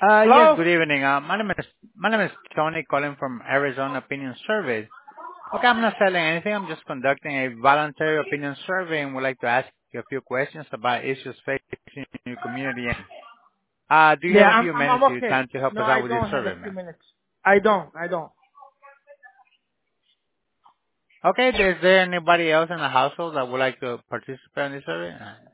Yes, Hello? good evening. My name is Tony calling from Arizona Opinion Survey. Okay, I'm not selling anything. I'm just conducting a voluntary opinion survey and would like to ask you a few questions about issues facing your community. And do you Yeah, have a few I'm minutes of your okay. time to help No, us I out with this don't have a survey, few ma'am? minutes. I don't. Okay, is there anybody else in the household that would like to participate in this survey?